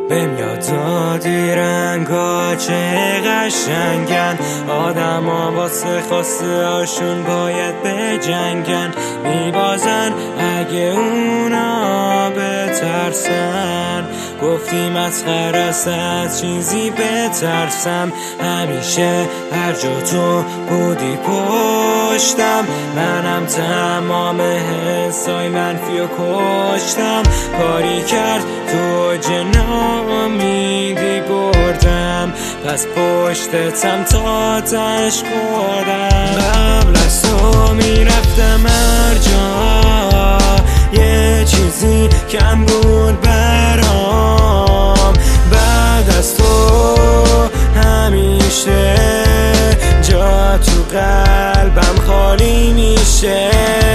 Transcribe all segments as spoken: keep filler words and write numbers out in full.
بهم یاد دادی رنگا چه قشنگن، آدم ها واسه خواسته هاشون باید بجنگن، میبازن اگه اونا بترسن. گفتی مسخره است از چیزی بترسم، همیشه هر جا تو بودی پشتم، منم تمام حسای منفی و کشتم. کاری کرد تو ناامیدی بردم، پس پشتتم تا تش خوردم. قبل از تو میرفتم هر جا، یه چیزی کم بود برام. بعد از تو همیشه جا تو قلبم خالی میشه.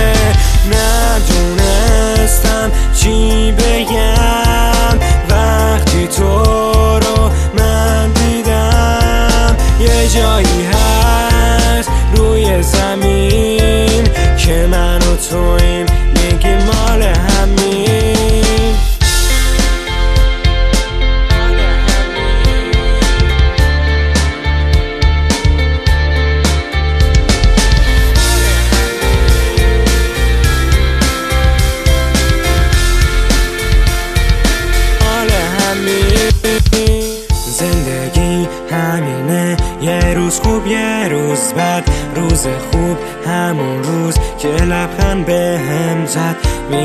ندونستم چی بگم وقتی تو رو من دیدم. یه جایی هست روی زمین که من و تویم، میگی مال همین. زندگی همینه، یه روز خوب یه روز بد. روز خوب همون روز که لبخند به هم زد،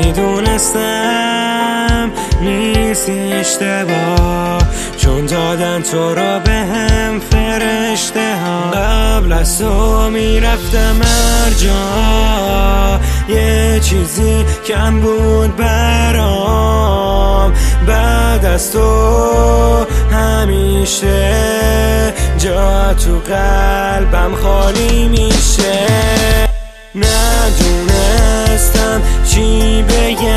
میدونستم نیستی اشتباه، چون دادن تو را به هم فرشته ها. قبل از تو میرفتم هر جا، یه چیزی کم بود برام. بعد از تو همیشه جا تو قلبم خالی میشه. ندونستم چی بگم